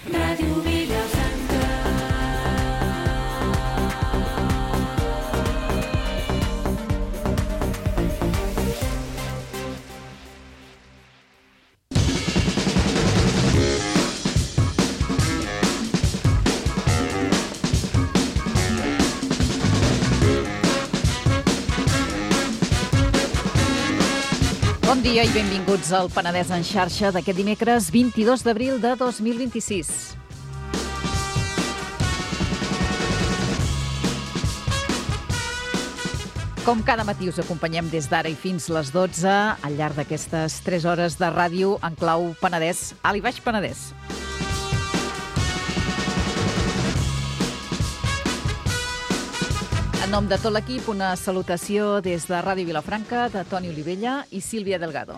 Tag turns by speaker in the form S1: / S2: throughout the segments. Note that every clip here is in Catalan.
S1: Ràdio Vilafranca.
S2: Bon dia i benvinguts al Penedès en xarxa d'aquest dimecres 22 d'abril de 2026. Com cada matí us acompanyem des d'ara i fins les 12 al llarg d'aquestes 3 hores de ràdio en clau Penedès, alt i baix Penedès. En nom de tot l'equip, una salutació des de Ràdio Vilafranca de Toni Olivella i Sílvia Delgado.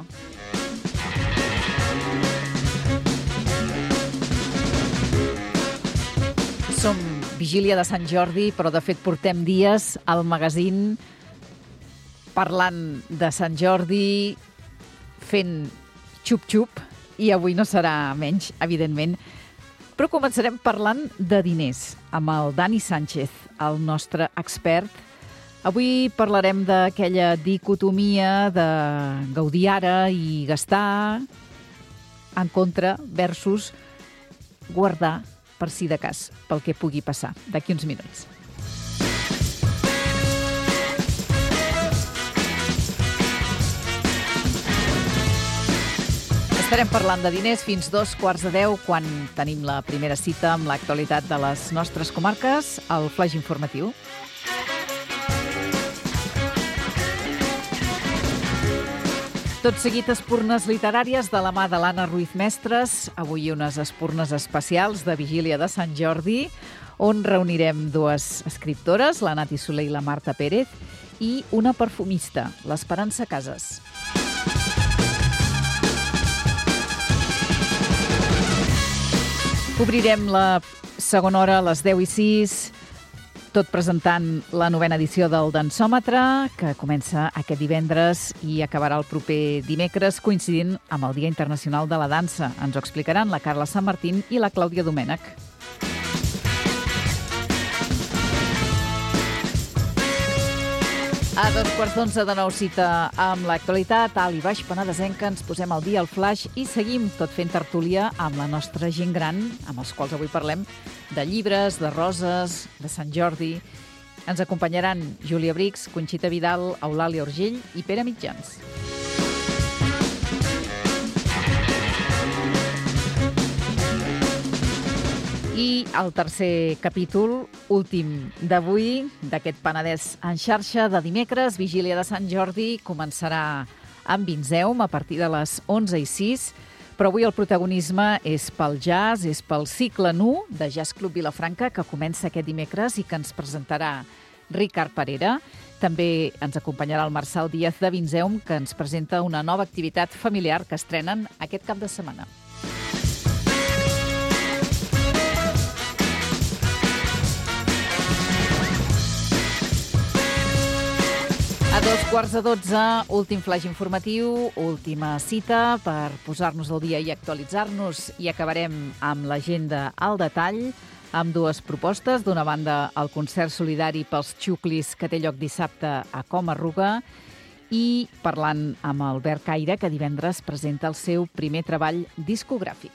S2: Som vigília de Sant Jordi, però de fet portem dies al magazín parlant de Sant Jordi, fent xup-xup, i avui no serà menys, evidentment. Però començarem parlant de diners, amb el Dani Sánchez, el nostre expert. Avui parlarem d'aquella dicotomia de gaudir ara i gastar en contra versus guardar per si de cas, pel que pugui passar d'aquí uns minuts. Estarem parlant de diners fins 2:15, quan tenim la primera cita amb l'actualitat de les nostres comarques, el flaix informatiu. Tot seguit, espurnes literàries de la mà de l'Anna Ruiz Mestres. Avui unes espurnes especials de vigília de Sant Jordi, on reunirem dues escriptores, la Nati Soler i la Marta Pérez, i una perfumista, l'Esperança Casas. Obrirem la segona hora a les 10:06, tot presentant la 9ª edició del Dansòmetre, que comença aquest divendres i acabarà el proper dimecres, coincidint amb el Dia Internacional de la Dansa. Ens ho explicaran la Carla Sant Martín i la Clàudia Domènech. A 2:15 de nou, cita amb l'actualitat alt i baix penedesenca. Ens posem al dia al flaix i seguim tot fent tertúlia amb la nostra gent gran, amb els quals avui parlem de llibres, de roses, de Sant Jordi. Ens acompanyaran Júlia Brix, Conxita Vidal, Eulàlia Urgell i Pere Mitjans. I el tercer capítol, últim d'avui, d'aquest Penedès en xarxa de dimecres, vigília de Sant Jordi, començarà amb Vinzeum a partir de les 11:06, però avui el protagonisme és pel jazz, és pel cicle nu de Jazz Club Vilafranca, que comença aquest dimecres i que ens presentarà Ricard Parera. També ens acompanyarà el Marçal Díaz de Vinzeum, que ens presenta una nova activitat familiar que estrenen aquest cap de setmana. A 2:15, últim flaix informatiu, última cita per posar-nos al dia i actualitzar-nos, i acabarem amb l'agenda al detall, amb dues propostes. D'una banda, el concert solidari pels xuclis que té lloc dissabte a Coma-ruga, i parlant amb Albert Caire, que divendres presenta el seu primer treball discogràfic.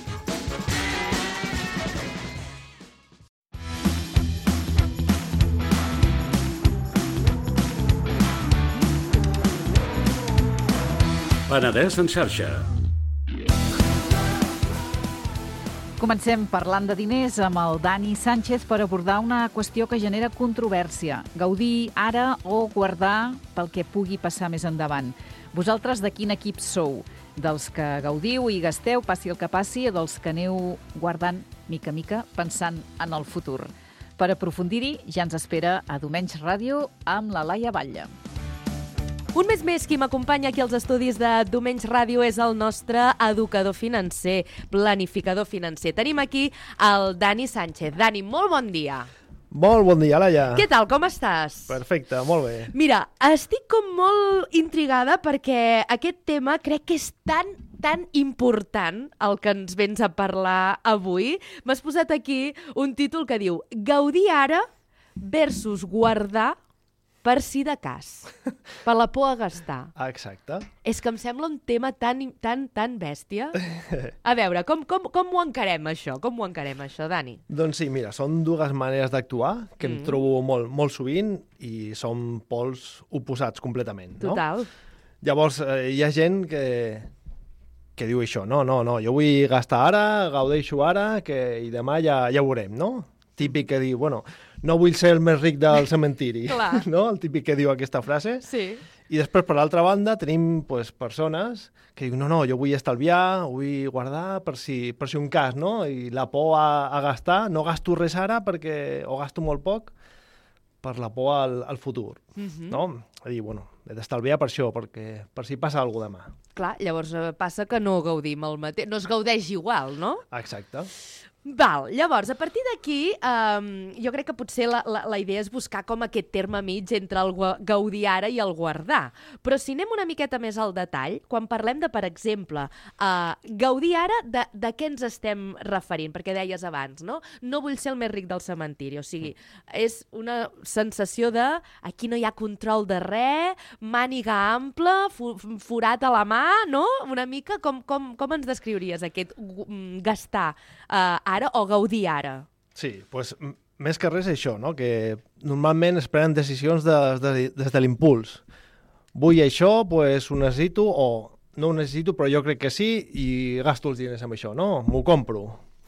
S3: Penedès en xarxa.
S2: Comencem parlant de diners amb el Dani Sánchez per abordar una qüestió que genera controvèrsia. Gaudir ara o guardar pel que pugui passar més endavant. Vosaltres de quin equip sou? Dels que gaudiu i gasteu, passi el que passi, o dels que aneu guardant mica a mica pensant en el futur? Per aprofundir-hi, ja ens espera a Domenys Ràdio amb la Laia Batlle.
S4: Un mes més, qui m'acompanya aquí als estudis de Domenys Ràdio és el nostre educador financer, planificador financer. Tenim aquí el Dani Sánchez. Dani, molt bon dia.
S5: Molt bon dia, Laia.
S4: Què tal, com estàs?
S5: Perfecte, molt bé.
S4: Mira, estic com molt intrigada perquè aquest tema crec que és tan tan important el que ens vens a parlar avui. M'has posat aquí un títol que diu Gaudir ara versus guardar per si de cas, per la por a gastar.
S5: Exacte.
S4: És que em sembla un tema tan bèstia. A veure, com ho encarem, això? Com ho encarem, això, Dani?
S5: Doncs sí, mira, són dues maneres d'actuar que em trobo molt sovint i són pols oposats completament, no?
S4: Total.
S5: Llavors, hi ha gent que diu això, no, jo vull gastar ara, gaudeixo ara, i demà ja ho veurem, no? Típic que diu, bueno, no vull ser el més ric del cementiri, no? El típic que diu aquesta frase.
S4: Sí.
S5: I després, per l'altra banda, tenim persones que diuen, no, jo vull estalviar, vull guardar per si un cas, no? I la por a gastar, no gasto res ara o gasto molt poc per la por al futur, no? A dir, bueno, he d'estalviar per això, per si passa alguna cosa demà.
S4: Clar, llavors passa que no gaudim el mateix, no es gaudeix igual, no?
S5: Exacte.
S4: Val, llavors, a partir d'aquí, jo crec que potser la idea és buscar com aquest terme mig entre el gaudir ara i el guardar. Però si anem una miqueta més al detall, quan parlem de, per exemple, gaudir ara, de què ens estem referint? Perquè deies abans, no? No vull ser el més ric del cementiri. O sigui, és una sensació de aquí no hi ha control de res, màniga ampla, forat a la mà, no? Una mica, com ens descriuries aquest gastar ara o gaudir ara?
S5: Sí, doncs més que res això, no? Que normalment es prenen decisions des de l'impuls. Vull això, doncs ho necessito, o no ho necessito, però jo crec que sí, i gasto els diners amb això, no? M'ho compro.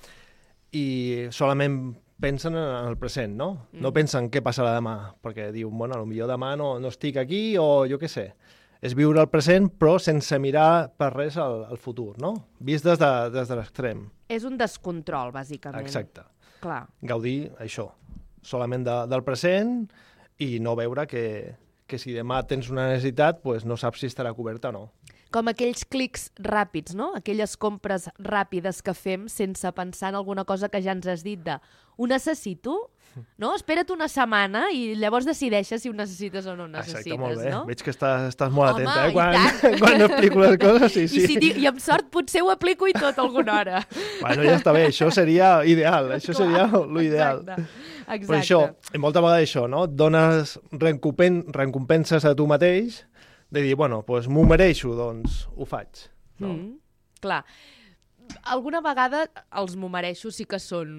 S5: I solament pensen en el present, no? No pensen què passarà demà, perquè diuen, bueno, potser demà no estic aquí, o jo què sé. És viure el present, però sense mirar per res al futur, no? Vist des de l'extrem.
S4: És un descontrol, bàsicament.
S5: Exacte.
S4: Clar.
S5: Gaudir això, solament del present i no veure que si demà tens una necessitat, doncs no saps si estarà coberta o no.
S4: Com aquells clics ràpids, no? Aquelles compres ràpides que fem sense pensar en alguna cosa que ja ens has dit de ho necessito? No? Espera't una setmana i llavors decideixes si ho necessites o no ho necessites.
S5: Exacte, molt bé.
S4: No?
S5: Veig que estàs molt
S4: Home,
S5: atenta, quan explico les coses. Sí.
S4: I amb sort potser ho aplico i tot alguna hora.
S5: Bueno, ja està bé, això seria ideal, això seria l'ideal.
S4: Exacte.
S5: Però això, i molta vegada això, no? Et dones recompenses a tu mateix de dir, bueno, doncs m'ho mereixo, doncs ho faig. No?
S4: Clar. Alguna vegada els m'ho mereixo sí que són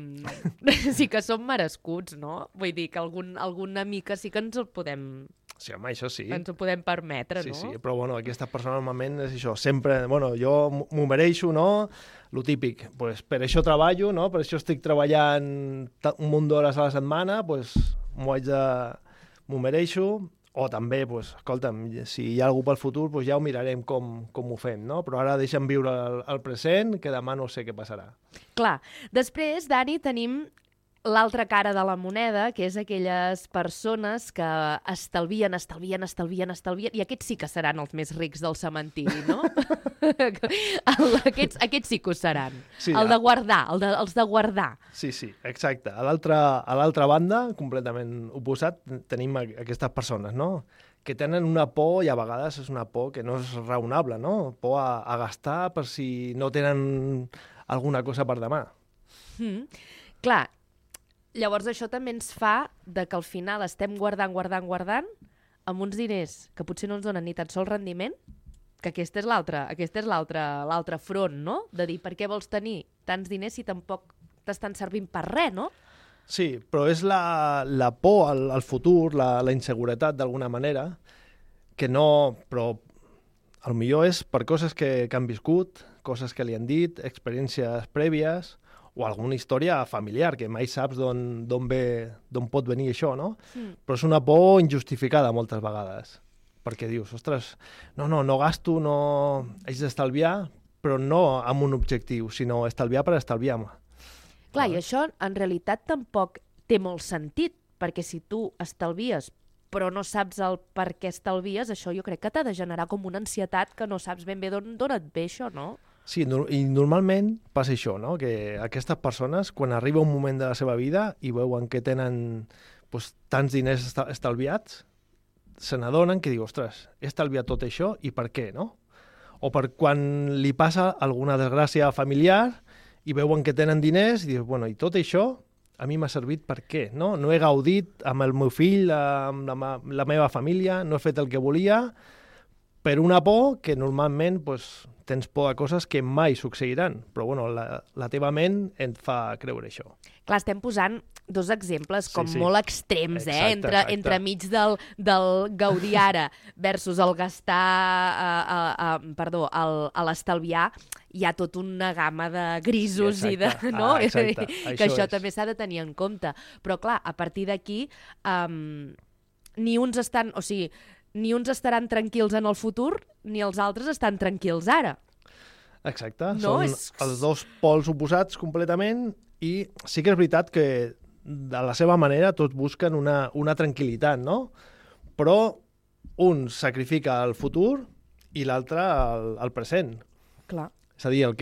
S4: merescuts, no? Vull dir que alguna mica sí que ens el podem...
S5: Sí, home, això sí.
S4: Ens ho podem permetre, no?
S5: Sí, però bueno, aquesta persona normalment és això, sempre, bueno, jo m'ho mereixo, no? Lo típic, pues per això treballo, no? Per això estic treballant un munt d'hores a la setmana, pues m'ho mereixo. O també, pues, escolta'm, si hi ha algú pel futur, pues ja ho mirarem com ho fem, no? Però ara deixa'm viure el present, que demà no sé què passarà.
S4: Clar. Després, Dani, tenim l'altra cara de la moneda, que és aquelles persones que estalvien, i aquests sí que seran els més rics del cementiri, no? Aquests sí que ho seran. Sí, el de guardar, els de guardar.
S5: Sí, exacte. A l'altra banda, completament oposat, tenim aquestes persones, no? Que tenen una por, i a vegades és una por que no és raonable, no? Por a gastar per si no tenen alguna cosa per demà.
S4: Clar, llavors això també ens fa de que al final estem guardant amb uns diners que potser no ens donen ni tan sols rendiment, que aquest és l'altre front, no? De dir, per què vols tenir tants diners si tampoc t'estan servint per res, no?
S5: Sí, però és la por al futur, la inseguretat d'alguna manera, que no... Però potser és per coses que han viscut, coses que li han dit, experiències prèvies, o alguna història familiar, que mai saps d'on pot venir això, no? Però és una por injustificada moltes vegades, perquè dius, ostres, no gasto, no haig d'estalviar, però no amb un objectiu, sinó estalviar per estalviar.
S4: Clar, i això en realitat tampoc té molt sentit, perquè si tu estalvies però no saps el per què estalvies, això jo crec que t'ha de generar com una ansietat que no saps ben bé d'on et ve això, no?
S5: Sí, i normalment passa això, no? Que aquestes persones, quan arriba un moment de la seva vida i veuen que tenen tants diners estalviats, se n'adonen que diu, ostres, he estalviat tot això i per què, no? O per quan li passa alguna desgràcia familiar i veuen que tenen diners i dius, bueno, i tot això a mi m'ha servit per què? No he gaudit amb el meu fill, amb la meva família, no he fet el que volia, per una por que normalment pues, tens por a coses que mai succeiran. Però bueno, la teva ment et fa creure això.
S4: Clar, estem posant dos exemples com
S5: Sí.
S4: molt extrems,
S5: Exacte, exacte.
S4: Entre mig del gaudir ara versus el gastar, a l'estalviar, hi ha tota una gamma de grisos i de...
S5: Exacte.
S4: No?
S5: Exacte.
S4: Que això
S5: és.
S4: també s'ha de tenir en compte. Però clar, a partir d'aquí, ni uns estan... O sigui, ni uns estaran tranquils en el futur, ni els altres estan tranquils ara.
S5: Exacte,
S4: No,
S5: són els dos pols oposats completament i sí que és veritat que de la seva manera tots busquen una tranquil·litat, no? Però un sacrifica el futur i l'altre el present.
S4: Clar.
S5: És a dir, el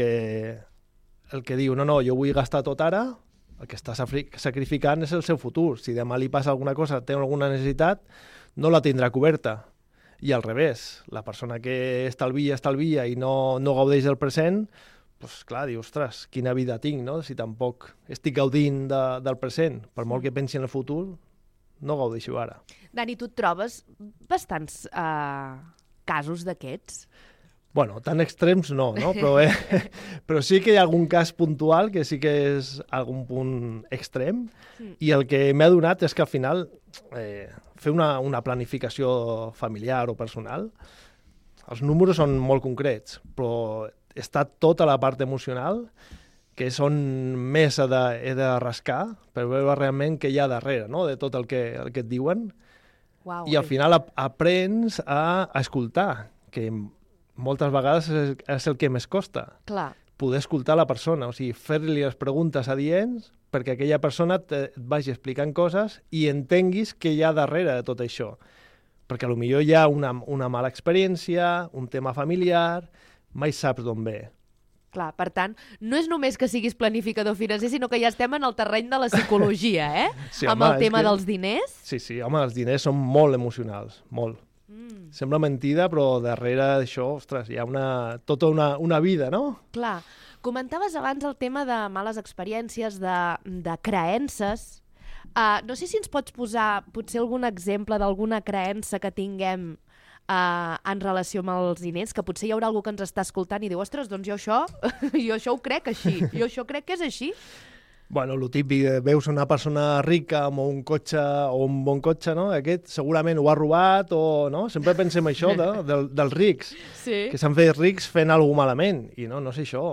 S5: que diu, no, jo vull gastar tot ara, el que està sacrificant és el seu futur. Si demà li passa alguna cosa, té alguna necessitat, no la tindrà coberta. I al revés, la persona que estalvia i no gaudeix del present, doncs clar, diu, ostres, quina vida tinc, no? Si tampoc estic gaudint del present. Per molt que pensi en el futur, no gaudeixo ara.
S4: Dani, tu et trobes bastants casos d'aquests?
S5: Bueno, tan extrems no? Però sí que hi ha algun cas puntual que sí que és algun punt extrem i el que m'he adonat és que al final fer una planificació familiar o personal, els números són molt concrets, però està tota la part emocional que és on més he de rascar per veure realment què hi ha darrere, no? De tot el que et diuen.
S4: Uau,
S5: I al final aprens a escoltar, que moltes vegades és el que més costa,
S4: Clar.
S5: poder escoltar la persona, o sigui, fer-li les preguntes adients perquè aquella persona et vagi explicant coses i entenguis què hi ha darrere de tot això. Perquè potser hi ha una mala experiència, un tema familiar, mai saps d'on ve.
S4: Clar, per tant, no és només que siguis planificador financer, sinó que ja estem en el terreny de la psicologia,
S5: Sí,
S4: amb
S5: home,
S4: el tema
S5: és que-
S4: dels diners.
S5: Sí, home, els diners són molt emocionals, molt. Sembla mentida, però darrere d'això, ostres, hi ha tota una vida, no?
S4: Clar. Comentaves abans el tema de males experiències, de creences. No sé si ens pots posar potser algun exemple d'alguna creença que tinguem en relació amb els diners, que potser hi haurà algú que ens està escoltant i diu, ostres, doncs jo això ho crec així, jo això crec que és així.
S5: Bueno, el típic, veus una persona rica amb un cotxe o un bon cotxe, no? Aquest segurament ho ha robat o, no? Sempre pensem això dels rics,
S4: Sí.
S5: que s'han fet rics fent alguna cosa malament, i no és això.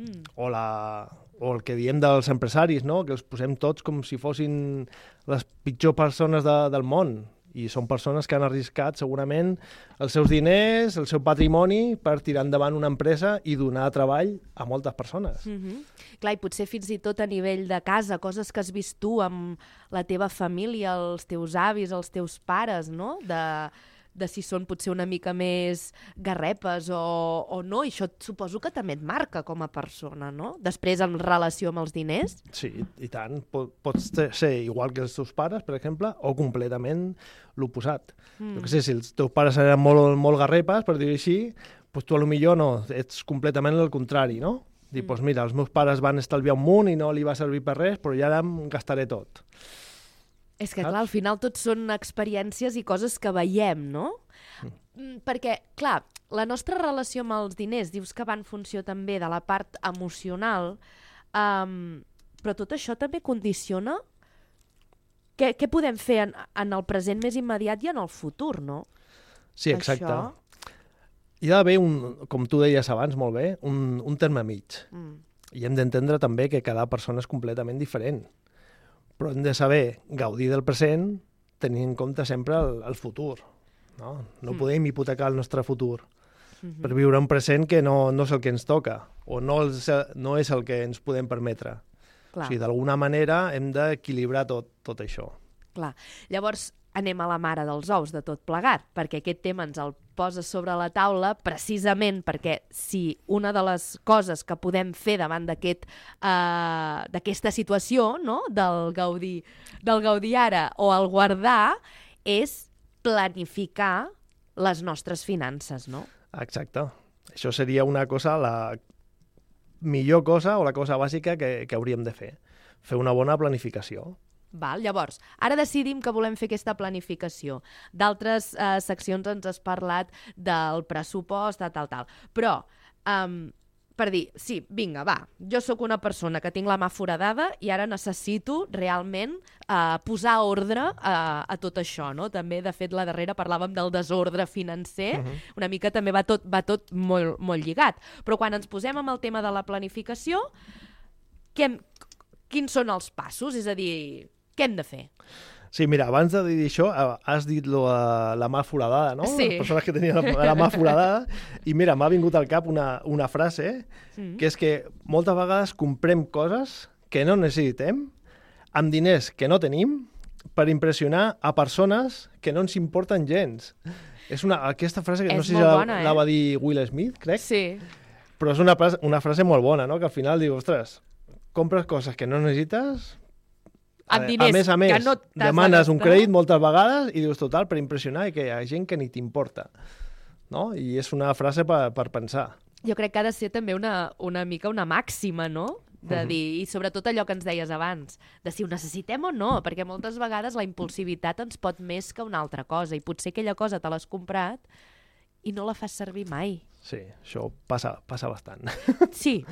S5: O el que diem dels empresaris, no? Que els posem tots com si fossin les pitjors persones del món, i són persones que han arriscat segurament els seus diners, el seu patrimoni per tirar endavant una empresa i donar treball a moltes persones.
S4: Clar, i potser fins i tot a nivell de casa, coses que has vist tu amb la teva família, els teus avis, els teus pares, no? De si són potser una mica més garrepes o no, i això suposo que també et marca com a persona, no? Després, en relació amb els diners.
S5: Sí, i tant. Pots ser igual que els teus pares, per exemple, o completament l'oposat. Jo què sé, si els teus pares eren molt garrepes, per dir-ho així, doncs tu potser no, ets completament el contrari, no? Dir, doncs mira, els meus pares van estalviar un munt i no li va servir per res, però ja ara em gastaré tot.
S4: És que, clar, al final tot són experiències i coses que veiem, no? Perquè, clar, la nostra relació amb els diners, dius que va en funció també de la part emocional, però tot això també condiciona què podem fer en el present més immediat i en el futur, no?
S5: Sí, exacte.
S4: Això...
S5: Hi ha d'haver, com tu deies abans molt bé, un terme mig. I hem d'entendre també que cada persona és completament diferent. Però hem de saber gaudir del present tenint en compte sempre el futur. No podem hipotecar el nostre futur per viure un present que no és el que ens toca o no és el que ens podem permetre.
S4: Clar.
S5: O sigui, d'alguna manera hem d'equilibrar tot això.
S4: Clar. Llavors, anem a la mare dels ous de tot plegat, perquè aquest tema ens el posa sobre la taula precisament perquè si una de les coses que podem fer davant d'aquesta situació, no? del gaudir ara o el guardar, és planificar les nostres finances, no?
S5: Exacte. Això seria una cosa, la millor cosa o la cosa bàsica que hauríem de fer. Fer una bona planificació.
S4: Val, llavors, ara decidim que volem fer aquesta planificació. D'altres seccions ens has parlat del pressupost, de tal. Però, per dir, sí, vinga, va, jo sóc una persona que tinc la mà foradada i ara necessito realment posar ordre a tot això, no? També, de fet, la darrera parlàvem del desordre financer, una mica també va tot molt, molt lligat. Però quan ens posem amb el tema de la planificació, quins són els passos? És a dir, què hem de fer?
S5: Sí, mira, abans de dir això, has dit la mà foradada, no?
S4: Sí.
S5: Les persones que tenien la mà foradada. I mira, m'ha vingut al cap una frase, que és que moltes vegades comprem coses que no necessitem, amb diners que no tenim, per impressionar a persones que no ens importen gens. Aquesta frase que no sé si la va dir Will Smith, crec,
S4: Sí.
S5: però és una frase molt bona, no? Que al final diu, ostres, compres coses que no necessites,
S4: Amb diners
S5: a més,
S4: que no t'has de
S5: demanes un
S4: gastar.
S5: crèdit moltes vegades i dius, total, per impressionar, i que hi ha gent que ni t'importa. No? I és una frase per pensar.
S4: Jo crec que ha de ser també una mica una màxima, no? De dir, i sobretot allò que ens deies abans, de si ho necessitem o no, perquè moltes vegades la impulsivitat ens pot més que una altra cosa, i potser aquella cosa te l'has comprat i no la fas servir mai.
S5: Sí, això passa bastant.
S4: Sí.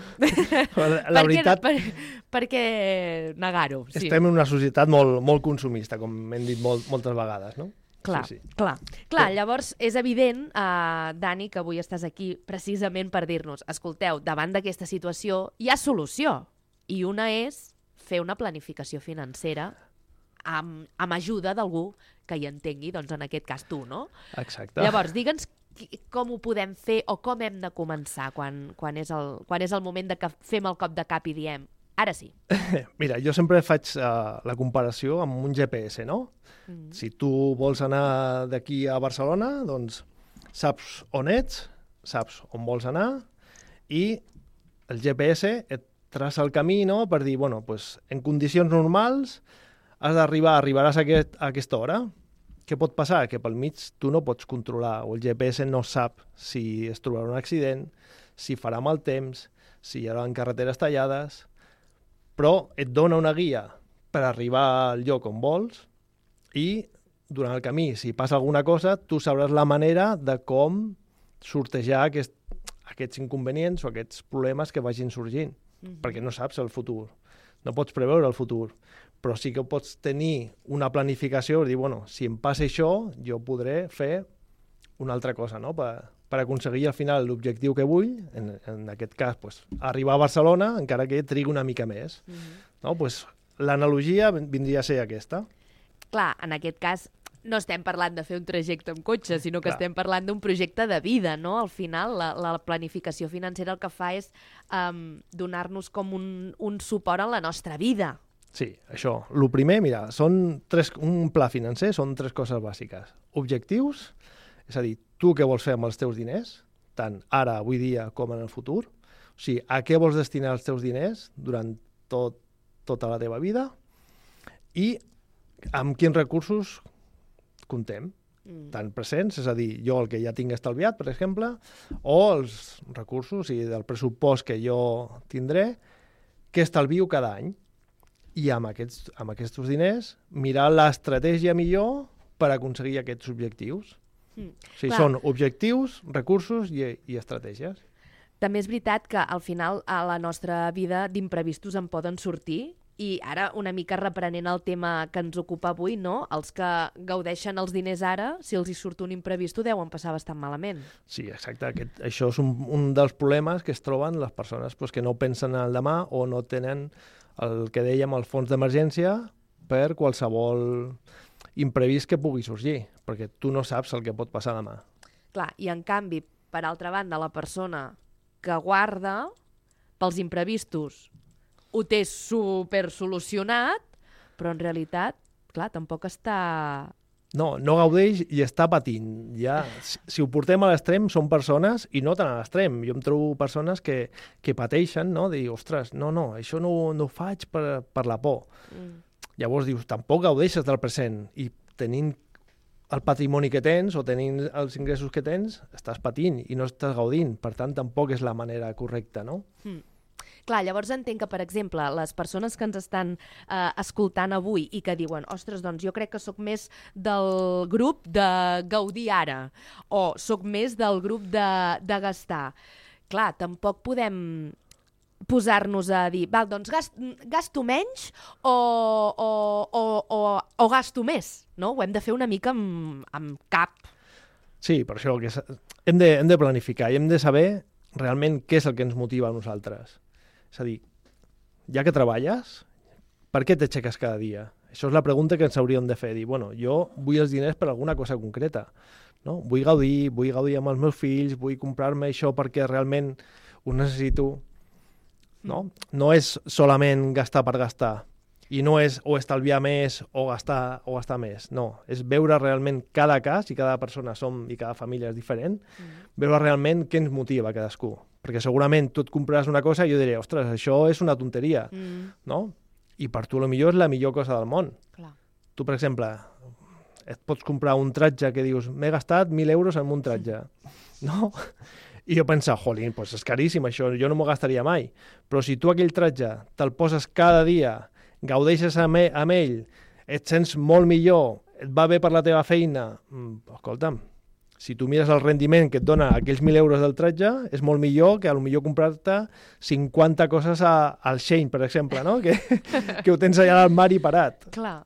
S5: La veritat,
S4: Per què negar-ho? Sí.
S5: estem en una societat molt consumista, com hem dit moltes vegades, no?
S4: Clar,
S5: Sí.
S4: clar. Llavors és evident, Dani, que avui estàs aquí precisament per dir-nos, escolteu, davant d'aquesta situació hi ha solució, i una és fer una planificació financera amb ajuda d'algú que hi entengui, doncs en aquest cas tu, no?
S5: Exacte.
S4: Llavors, digue'ns com ho podem fer o com hem de començar quan és el moment de que fem el cop de cap i diem ara sí.
S5: Mira, jo sempre faig la comparació amb un GPS, no? Si tu vols anar d'aquí a Barcelona, doncs saps on ets, saps on vols anar i el GPS et traça el camí, no?, per dir, bueno, pues, en condicions normals arribaràs a aquesta hora. Què pot passar? Que pel mig tu no pots controlar, o el GPS no sap si es trobarà un accident, si farà mal temps, si hi haurà carreteres tallades, però et dona una guia per arribar al lloc on vols i durant el camí, si passa alguna cosa, tu sabràs la manera de com sortejar aquests inconvenients o aquests problemes que vagin sorgint, perquè no saps el futur, no pots preveure el futur, però sí que pots tenir una planificació i dir, bueno, si em passa això, jo podré fer una altra cosa, no?, per aconseguir al final l'objectiu que vull, en aquest cas, pues, arribar a Barcelona, encara que trigui una mica més. No? Pues, l'analogia vindria a ser aquesta.
S4: Clar, en aquest cas no estem parlant de fer un trajecte amb cotxe, sinó que
S5: Clar.
S4: estem parlant d'un projecte de vida, no? Al final, la planificació financera el que fa és donar-nos com un suport en la nostra vida.
S5: Sí, això. El primer, mira, un pla financer són 3 coses bàsiques. Objectius, és a dir, tu què vols fer amb els teus diners, tant ara, avui dia, com en el futur. O sigui, a què vols destinar els teus diners durant tota la teva vida i amb quins recursos comptem. Tant presents, és a dir, jo el que ja tinc estalviat, per exemple, o els recursos i del pressupost que jo tindré, que estalvio cada any. I amb aquests diners mirar l'estratègia millor per aconseguir aquests objectius. O sigui, són objectius, recursos i estratègies.
S4: També és veritat que al final a la nostra vida d'imprevistos en poden sortir i ara una mica reprenent el tema que ens ocupa avui, no? Els que gaudeixen els diners ara, si els hi surt un imprevisto, deuen passar bastant malament.
S5: Sí, exacte. Això és un dels problemes que es troben les persones que no pensen en el demà o no tenen el que dèiem el fons d'emergència per qualsevol imprevist que pugui sorgir, perquè tu no saps el que pot passar demà.
S4: Clar, i en canvi, per altra banda, la persona que guarda pels imprevistos ho té super solucionat, però en realitat, clar, tampoc està...
S5: No gaudeix i està patint. Ja, si ho portem a l'extrem, són persones, i no tant a l'extrem. Jo em trobo persones que pateixen, no? Dir, ostres, no, això no ho faig per la por. Llavors dius, tampoc gaudeixes del present, i tenint el patrimoni que tens o tenint els ingressos que tens, estàs patint i no estàs gaudint. Per tant, tampoc és la manera correcta, no?
S4: Clar, llavors entenc que, per exemple, les persones que ens estan escoltant avui i que diuen, ostres, doncs jo crec que sóc més del grup de gaudir ara o sóc més del grup de gastar. Clar, tampoc podem posar-nos a dir, val, doncs gasto menys o gasto més, no? Ho hem de fer una mica amb cap.
S5: Sí, per això que hem de planificar i hem de saber realment què és el que ens motiva a nosaltres. És a dir, ja que treballes, per què t'aixeques cada dia? Això és la pregunta que ens hauríem de fer. Dir, bueno, jo vull els diners per alguna cosa concreta. No? Vull gaudir amb els meus fills, vull comprar-me això perquè realment ho necessito. No? No és solament gastar per gastar. I no és o estalviar més o gastar més. No, és veure realment cada cas, i cada persona i cada família és diferent, veure realment què ens motiva a cadascú. Perquè segurament tu et compraràs una cosa i jo diré, ostres, això és una tonteria, no? I per tu potser és la millor cosa del món.
S4: Clar.
S5: Tu, per exemple, et pots comprar un tratge que dius, m'he gastat 1.000 euros en un tratge, no? I jo penso, jolín, doncs és caríssim això, jo no m'ho gastaria mai. Però si tu aquell tratge te'l poses cada dia, gaudeixes amb ell, et sents molt millor, et va bé per la teva feina, escolta'm, si tu mires el rendiment que et dona aquells 1.000 euros del tratge, és molt millor que potser comprar-te 50 coses al Shein, per exemple, no? que ho tens allà a l'armari parat.
S4: Clar.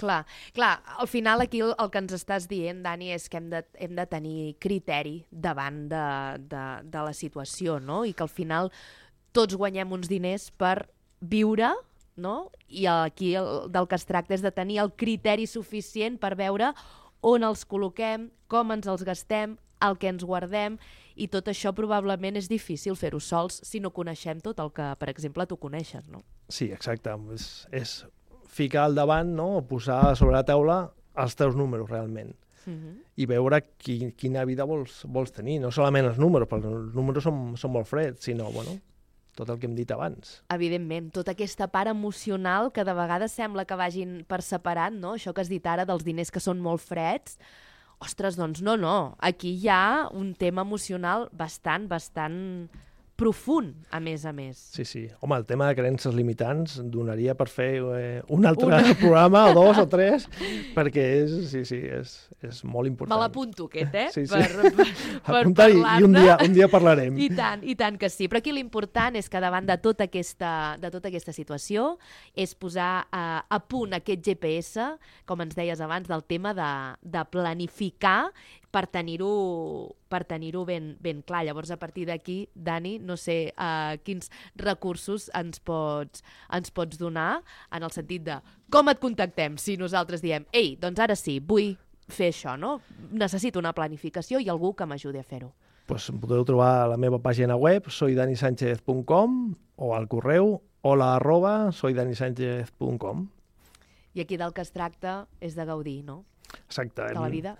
S4: Al final aquí el que ens estàs dient, Dani, és que hem de tenir criteri davant de la situació, no? I que al final tots guanyem uns diners per viure, no? I aquí del que es tracta és de tenir el criteri suficient per veure on els col·loquem, com ens els gastem, el que ens guardem, i tot això probablement és difícil fer-ho sols si no coneixem tot el que, per exemple, tu coneixes, no?
S5: Sí, exacte. És ficar al davant, no? Posar sobre la taula els teus números realment. I veure quina vida vols tenir. No solament els números, perquè els números són molt freds, sinó, bueno, tot el que hem dit abans.
S4: Evidentment, tota aquesta part emocional que de vegades sembla que vagin per separat, no? Això que has dit ara dels diners que són molt freds, ostres, doncs no. Aquí hi ha un tema emocional bastant profund, a més.
S5: Sí. Home, el tema de creences limitants donaria per fer un altre programa, o 2 o 3, perquè és molt important.
S4: Me l'apunto, aquest,
S5: Sí.
S4: Per
S5: parlar-ne. I un dia parlarem.
S4: I tant que sí. Però aquí l'important és que davant de tota aquesta situació és posar a punt aquest GPS, com ens deies abans, del tema de planificar per tenir-ho ben clar. Llavors, a partir d'aquí, Dani, no sé quins recursos ens pots donar en el sentit de com et contactem si nosaltres diem, ei, doncs ara sí, vull fer això, no? Necessito una planificació i algú que m'ajudi a fer-ho.
S5: Pues em podeu trobar a la meva pàgina web, soydanisanchez.com, o al correu hola@soydanisanchez.com.
S4: I aquí del que es tracta és de gaudir, no?
S5: Exacte.
S4: De la vida.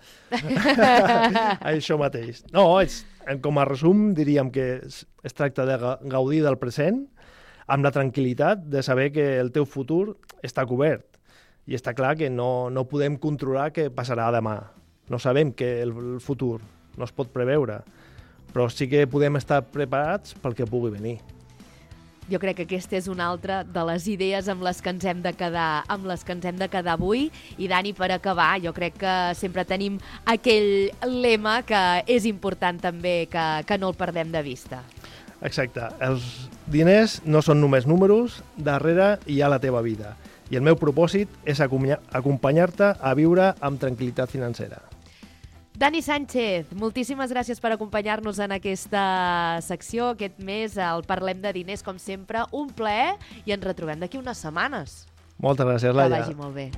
S5: Això mateix. No, com a resum diríem que es tracta de gaudir del present amb la tranquil·litat de saber que el teu futur està cobert. I està clar que no podem controlar què passarà demà. No sabem que el futur no es pot preveure, però sí que podem estar preparats pel que pugui venir.
S4: Jo crec que aquesta és una altra de les idees amb les que ens hem de quedar avui. I, Dani, per acabar, jo crec que sempre tenim aquell lema que és important també que no el perdem de vista.
S5: Exacte. Els diners no són només números, darrere hi ha la teva vida. I el meu propòsit és acompanyar-te a viure amb tranquil·litat financera.
S4: Dani Sánchez, moltíssimes gràcies per acompanyar-nos en aquesta secció. Aquest mes el Parlem de Diners, com sempre, un plaer, i ens retrobem d'aquí unes setmanes.
S5: Moltes gràcies, Laia.
S4: Que vagi molt bé.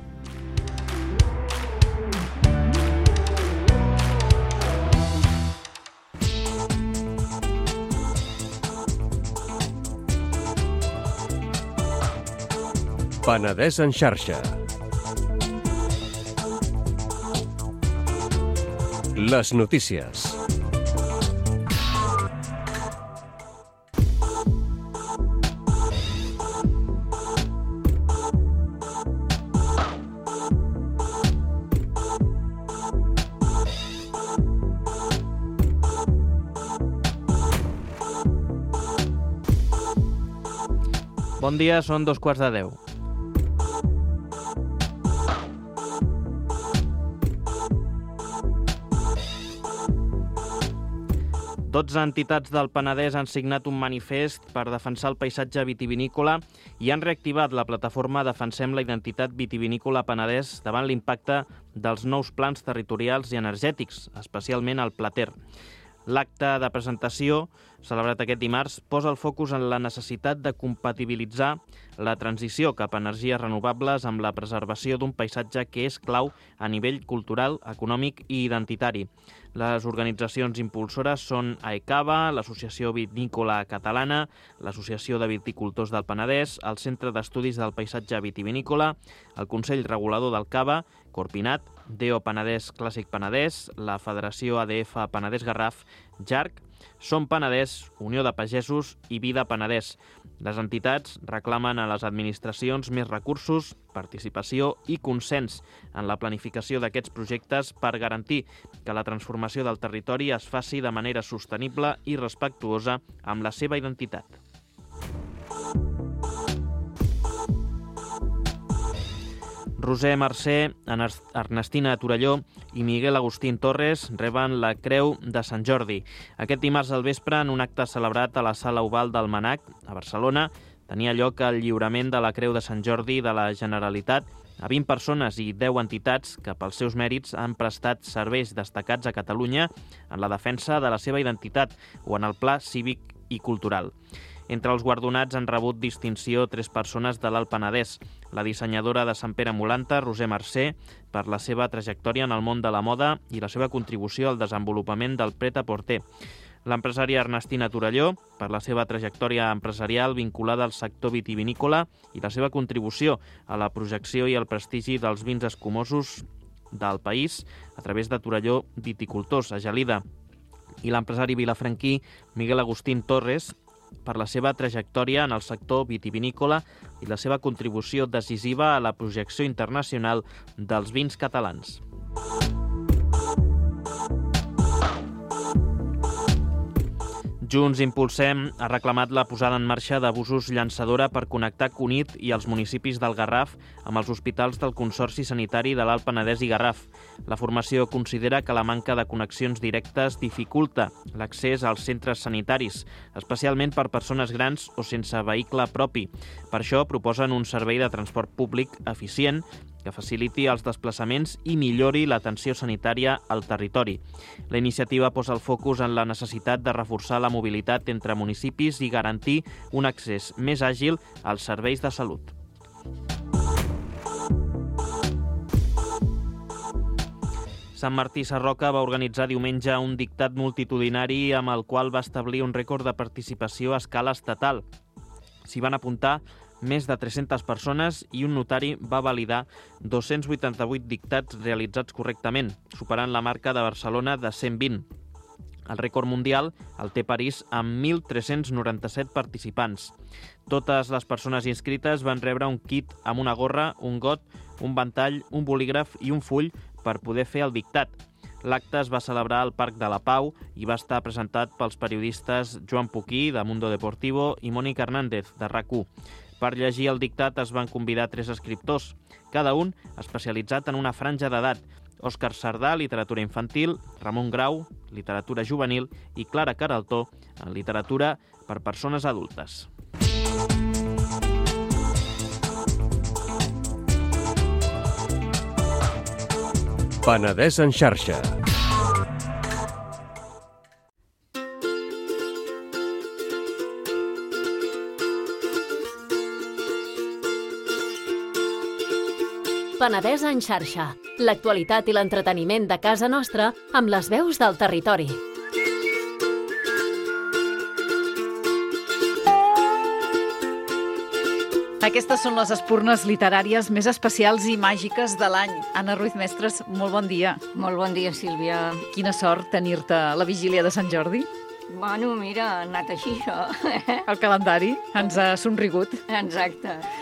S3: Penedès en xarxa. Les notícies.
S6: Bon dia, són 2:15. 12 entitats del Penedès han signat un manifest per defensar el paisatge vitivinícola i han reactivat la plataforma Defensem la identitat vitivinícola Penedès davant l'impacte dels nous plans territorials i energètics, especialment el Pla Ter. L'acte de presentació, celebrat aquest dimarts, posa el focus en la necessitat de compatibilitzar la transició cap a energies renovables amb la preservació d'un paisatge que és clau a nivell cultural, econòmic i identitari. Les organitzacions impulsores són AECAVA, l'Associació Vinícola Catalana, l'Associació de Viticultors del Penedès, el Centre d'Estudis del Paisatge Vitivinícola, el Consell Regulador del Cava, Corpinat, DEO Penedès Clàssic Penedès, la Federació ADF Penedès Garraf, JARC, Som Penedès, Unió de Pagesos i Vida Penedès. Les entitats reclamen a les administracions més recursos, participació i consens en la planificació d'aquests projectes per garantir que la transformació del territori es faci de manera sostenible i respectuosa amb la seva identitat. Roser Mercè, Ernestina Torelló i Miguel Agustín Torres reben la Creu de Sant Jordi. Aquest dimarts al vespre, en un acte celebrat a la Sala Oval del MNAC, a Barcelona, tenia lloc el lliurament de la Creu de Sant Jordi de la Generalitat a 20 persones i 10 entitats que pels seus mèrits han prestat serveis destacats a Catalunya en la defensa de la seva identitat o en el pla cívic i cultural. Entre els guardonats han rebut distinció 3 persones de l'Alt Penedès. La dissenyadora de Sant Pere Molanta, Roser Mercè, per la seva trajectòria en el món de la moda i la seva contribució al desenvolupament del pret-a-porter. L'empresària Ernestina Torelló, per la seva trajectòria empresarial vinculada al sector vitivinícola i la seva contribució a la projecció i el prestigi dels vins escumosos del país a través de Torelló Viticultors, a Gelida. I l'empresari vilafranquí Miguel Agustín Torres, per la seva trajectòria en el sector vitivinícola i la seva contribució decisiva a la projecció internacional dels vins catalans. Junts Impulsem ha reclamat la posada en marxa de busos llançadora per connectar Cunit i els municipis del Garraf amb els hospitals del Consorci Sanitari de l'Alt Penedès i Garraf. La formació considera que la manca de connexions directes dificulta l'accés als centres sanitaris, especialment per persones grans o sense vehicle propi. Per això proposen un servei de transport públic eficient que faciliti els desplaçaments i millori l'atenció sanitària al territori. La iniciativa posa el focus en la necessitat de reforçar la mobilitat entre municipis i garantir un accés més àgil als serveis de salut. Sant Martí Sarroca va organitzar diumenge un dictat multitudinari amb el qual va establir un rècord de participació a escala estatal. S'hi van apuntar més de 300 persones i un notari va validar 288 dictats realitzats correctament, superant la marca de Barcelona de 120. El rècord mundial el té París amb 1.397 participants. Totes les persones inscrites van rebre un kit amb una gorra, un got, un ventall, un bolígraf i un full per poder fer el dictat. L'acte es va celebrar al Parc de la Pau i va estar presentat pels periodistes Joan Puquí, de Mundo Deportivo, i Mònica Hernández, de RAC1. Per llegir el dictat es van convidar 3 escriptors, cada un especialitzat en una franja d'edat: Òscar Sardà, literatura infantil, Ramon Grau, literatura juvenil i Clara Caraltó, en literatura per persones adultes.
S3: Penedès en xarxa.
S1: Penedès en xarxa. L'actualitat i l'entreteniment de casa nostra amb les veus del territori.
S2: Aquestes són les espurnes literàries més especials i màgiques de l'any. Anna Ruiz Mestres, molt bon dia.
S7: Molt bon dia, Sílvia.
S2: Quina sort tenir-te a la vigília de Sant Jordi.
S7: Bueno, mira, ha anat així, això.
S2: El calendari ens ha somrigut.
S7: Exacte.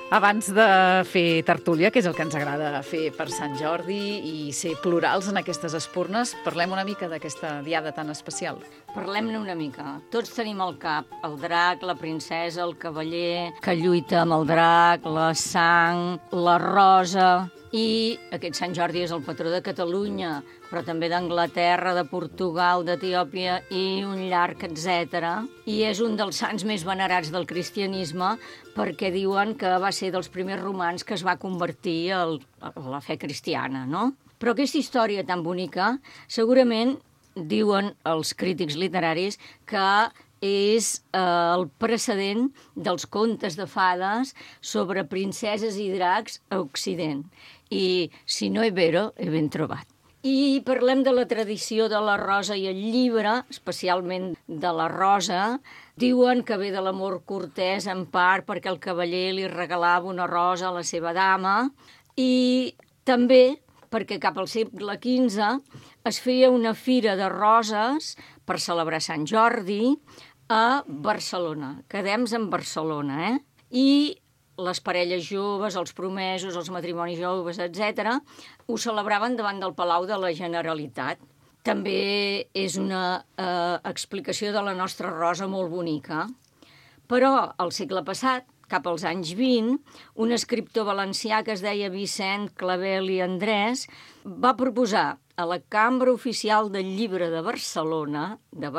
S2: Abans de fer tertúlia, que és el que ens agrada fer per Sant Jordi i ser plurals en aquestes espurnes, parlem una mica d'aquesta diada tan especial.
S7: Parlem-ne una mica. Tots tenim al cap el drac, la princesa, el cavaller que lluita amb el drac, la sang, la rosa. I aquest Sant Jordi és el patró de Catalunya, però també d'Anglaterra, de Portugal, d'Etiòpia i un llarg, etc. I és un dels sants més venerats del cristianisme perquè diuen que va ser dels primers romans que es va convertir a la fe cristiana, no? Però aquesta història tan bonica, segurament diuen els crítics literaris que és el precedent dels contes de fades sobre princeses i dracs a Occident. I si no és vero, és ben trobat. I parlem de la tradició de la rosa i el llibre, especialment de la rosa. Diuen que ve de l'amor cortès en part perquè el cavaller li regalava una rosa a la seva dama i també perquè cap al segle XV es feia una fira de roses per celebrar Sant Jordi a Barcelona. Quedem en Barcelona, I les parelles joves, els promesos, els matrimonis joves, etc., ho celebraven davant del Palau de la Generalitat. També és una explicació de la nostra rosa molt bonica. Però al segle passat, cap als anys 20, un escriptor valencià que es deia Vicent Clavel i Andrés va proposar a la Cambra Oficial del Llibre de Barcelona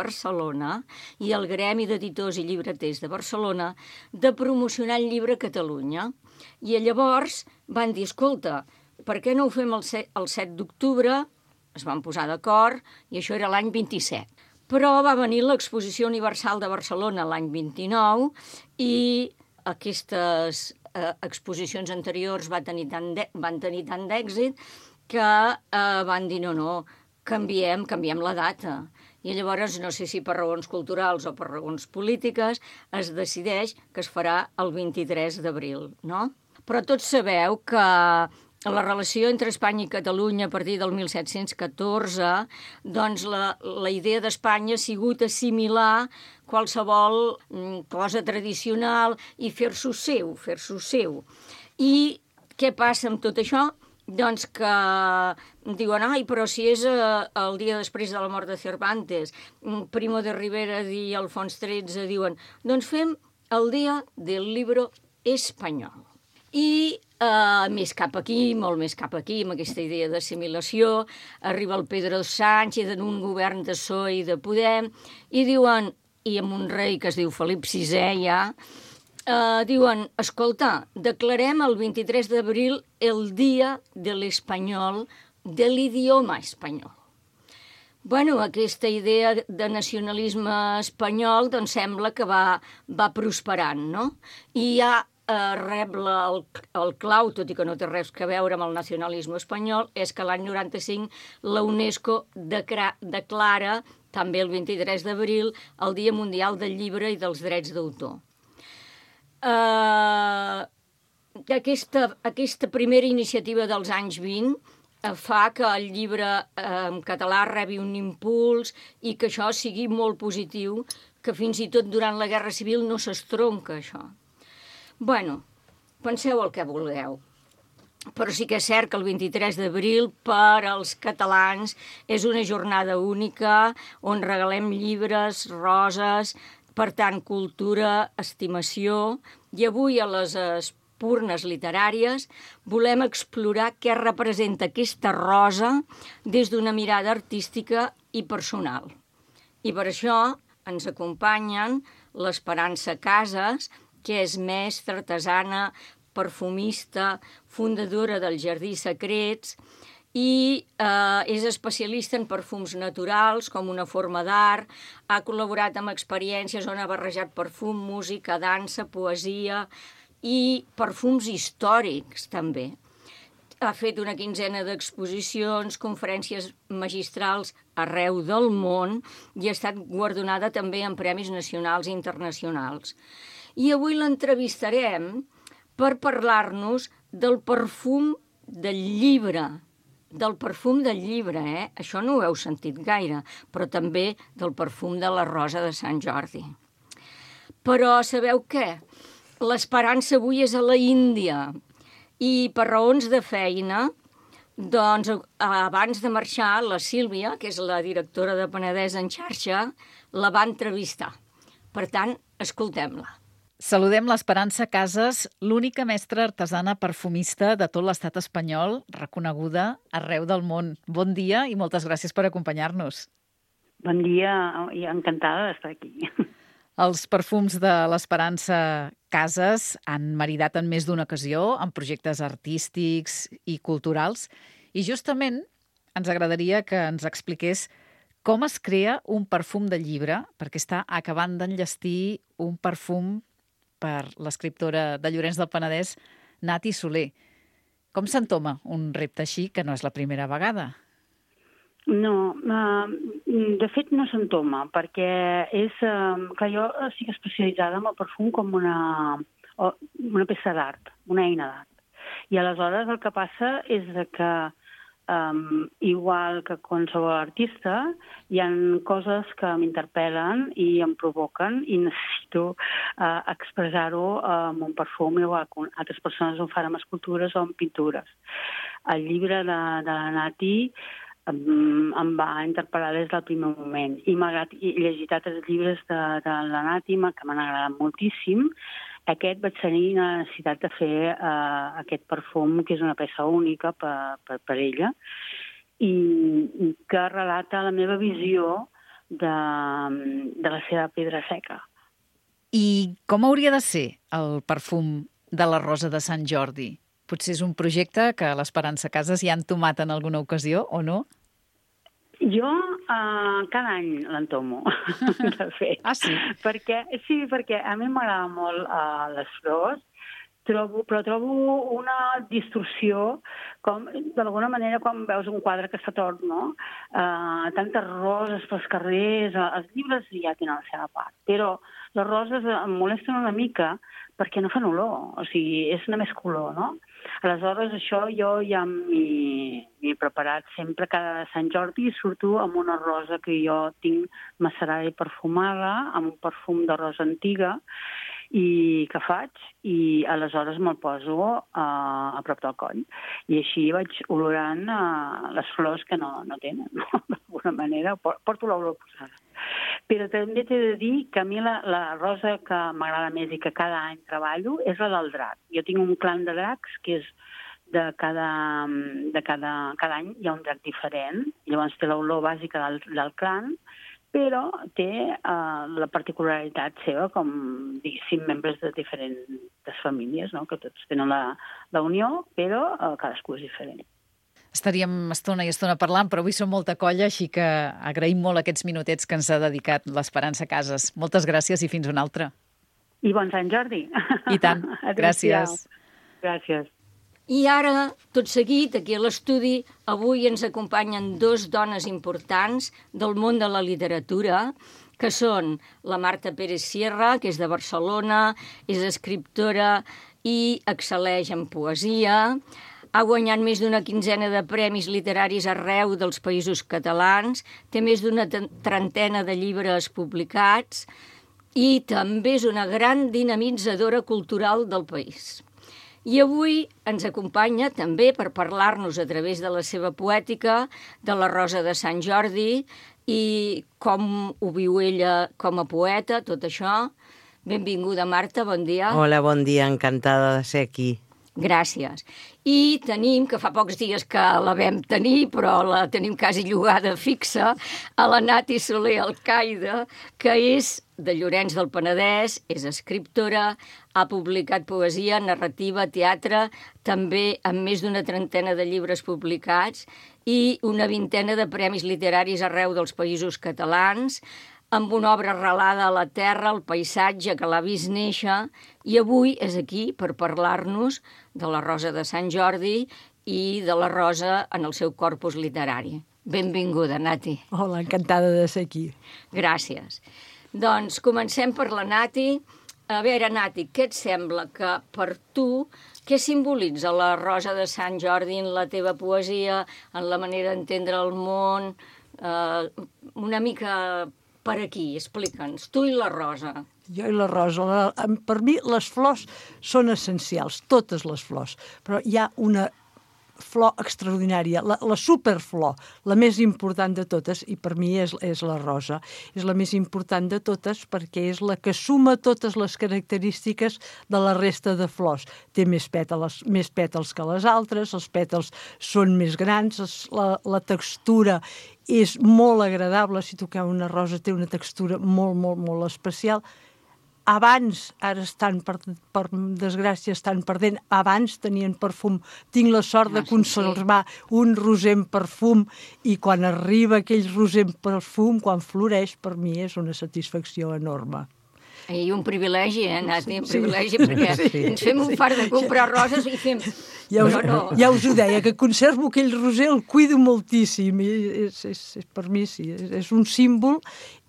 S7: i al Gremi d'Editors i Llibreters de Barcelona de promocionar el llibre a Catalunya. I llavors van dir, escolta, per què no ho fem el 7 d'octubre? Es van posar d'acord i això era l'any 27. Però va venir l'Exposició Universal de Barcelona l'any 29 i aquestes exposicions anteriors van tenir tant d'èxit que van dir, no, canviem la data. I llavors, no sé si per raons culturals o per raons polítiques, es decideix que es farà el 23 d'abril, no? Però tots sabeu que la relació entre Espanya i Catalunya a partir del 1714, doncs la idea d'Espanya ha sigut assimilar qualsevol cosa tradicional i fer-s'ho seu. I què passa amb tot això? Doncs que diuen, però si és el dia després de la mort de Cervantes, Primo de Rivera i Alfons XIII diuen, doncs fem el dia del libro espanyol. I més cap aquí, molt més cap aquí, amb aquesta idea d'assimilació, arriba el Pedro Sánchez en un govern de PSOE i de Podem, i diuen, i amb un rei que es diu Felip VI ja, diuen, escolta, declarem el 23 d'abril el dia de l'espanyol, de l'idioma espanyol. Bueno, aquesta idea de nacionalisme espanyol doncs sembla que va prosperant, no? I ja rep el clau, tot i que no té res a veure amb el nacionalisme espanyol, és que l'any 95 la UNESCO declara també el 23 d'abril el Dia Mundial del Llibre i dels Drets d'Autor. Aquesta primera iniciativa dels anys 20 fa que el llibre en català rebi un impuls i que això sigui molt positiu, que fins i tot durant la Guerra Civil no s'estronca això. Bueno, penseu el que vulgueu, però sí que és cert que el 23 d'abril per als catalans és una jornada única on regalem llibres, roses, per tant, cultura, estimació, i avui a les espurnes literàries volem explorar què representa aquesta rosa des d'una mirada artística i personal. I per això ens acompanyen l'Esperança Casas, que és mestra, artesana, perfumista, fundadora del Jardí Secrets, i és especialista en perfums naturals com una forma d'art, ha col·laborat amb experiències on ha barrejat perfum, música, dansa, poesia i perfums històrics també. Ha fet una quinzena d'exposicions, conferències magistrals arreu del món i ha estat guardonada també en premis nacionals i internacionals. I avui l'entrevistarem per parlar-nos del perfum del llibre, Això no ho heu sentit gaire, però també del perfum de la rosa de Sant Jordi. Però sabeu què? l'esperança avui és a la Índia i per raons de feina, doncs abans de marxar, la Sílvia, que és la directora de Penedès en xarxa, la va entrevistar. Per tant, escoltem-la.
S2: Saludem l'Esperança Casas, l'única mestra artesana perfumista de tot l'estat espanyol, reconeguda arreu del món. Bon dia i moltes gràcies per acompanyar-nos.
S8: Bon dia i encantada d'estar aquí.
S2: Els perfums de l'Esperança Casas han maridat en més d'una ocasió amb projectes artístics i culturals i justament ens agradaria que ens expliqués com es crea un perfum de llibre, perquè està acabant d'enllestir un perfum per l'escriptora de Llorenç del Penedès, Nati Soler. Com s'entoma un repte així, que no és la primera vegada?
S8: No, de fet no s'entoma, perquè és... Clar, jo estic especialitzada en el perfum com una peça d'art, una eina d'art. I aleshores el que passa és que, igual que qualsevol artista, hi ha coses que m'interpel·len i em provoquen i necessito expressar-ho amb un perfum, igual que altres persones ho fan amb escultures o amb pintures. El llibre de la Nati em va interpel·lar des del primer moment. I malgrat he llegit altres llibres de la Nati, que m'han agradat moltíssim, aquest vaig tenir la necessitat de fer aquest perfum, que és una peça única per ella, i que relata la meva visió de la seva pedra seca.
S2: I com hauria de ser el perfum de la Rosa de Sant Jordi? Potser és un projecte que l'Esperança Casas ja han tomat en alguna ocasió, o no?
S8: Jo cada any l'entomo, de fet.
S2: Ah, sí?
S8: Perquè a mi m'agrada molt les flors, però trobo una distorsió, com d'alguna manera quan veus un quadre que està tort, no? Tantes roses pels carrers, els llibres ja tenen la seva part, però les roses em molesten una mica perquè no fan olor, o sigui, és només color, no? Aleshores, això jo ja m'hi he preparat sempre cada Sant Jordi i surto amb una rosa que jo tinc macerada i perfumada, amb un perfum de rosa antiga, i que faig, i aleshores me'l poso a prop del coll. I així vaig olorant les flors que no tenen, no? D'alguna manera, porto l'olor posada. Però també t'he de dir que a mi la rosa que m'agrada més i que cada any treballo és la del drac. Jo tinc un clan de dracs que és cada any hi ha un drac diferent, llavors té l'olor bàsica del clan, però té la particularitat seva com, diguéssim, membres de diferents famílies, no? Que tots tenen la unió, però cadascú és diferent.
S2: Estaríem estona i estona parlant, però avui som molta colla, així que agraïm molt aquests minutets que ens ha dedicat l'Esperança Casas. Moltes gràcies i fins una altra.
S8: I bon Sant Jordi.
S2: I tant. Gràcies.
S8: Gràcies.
S7: I ara, tot seguit, aquí a l'estudi, avui ens acompanyen dues dones importants del món de la literatura, que són la Marta Pérez Sierra, que és de Barcelona, és escriptora i excel·leix en poesia, ha guanyat més d'una quinzena de premis literaris arreu dels països catalans, té més d'una trentena de llibres publicats i també és una gran dinamitzadora cultural del país. I avui ens acompanya també per parlar-nos a través de la seva poètica de la Rosa de Sant Jordi i com ho viu ella com a poeta, tot això. Benvinguda, Marta, bon dia.
S9: Hola, bon dia, encantada de ser aquí.
S7: Gràcies. I tenim, que fa pocs dies que la vam tenir, però la tenim quasi llogada fixa, a la Nati Soler Alcaide, que és de Llorenç del Penedès, és escriptora, ha publicat poesia, narrativa, teatre, també amb més d'una trentena de llibres publicats i una vintena de premis literaris arreu dels països catalans, amb una obra arrelada a la terra, al paisatge que l'ha vist néixer, i avui és aquí per parlar-nos de la Rosa de Sant Jordi i de la Rosa en el seu corpus literari. Benvinguda, Nati.
S10: Hola, encantada de ser aquí.
S7: Gràcies. Doncs comencem per la Nati. A veure, Nati, què et sembla que per tu, què simbolitza la Rosa de Sant Jordi en la teva poesia, en la manera d'entendre el món? Una mica per aquí? Explica'ns, tu i la Rosa.
S10: Jo i la Rosa. Per mi les flors són essencials, totes les flors, però hi ha una flor extraordinària, la superflor, la més important de totes, i per mi és la rosa. És la més important de totes perquè és la que suma totes les característiques de la resta de flors. Té més pètals que les altres, els pètals són més grans, la textura és molt agradable. Si toqueu una rosa té una textura molt, molt, molt especial. Abans, ara per desgràcia estan perdent, abans tenien perfum. Tinc la sort de conservar un roser en perfum, i quan arriba aquell roser en perfum, quan floreix, per mi és una satisfacció enorme.
S7: I un privilegi, Nati, un privilegi, perquè ens fem un fart de comprar roses i fem...
S10: Ja us ho deia, que conservo aquell roser, el cuido moltíssim. Per mi sí, és un símbol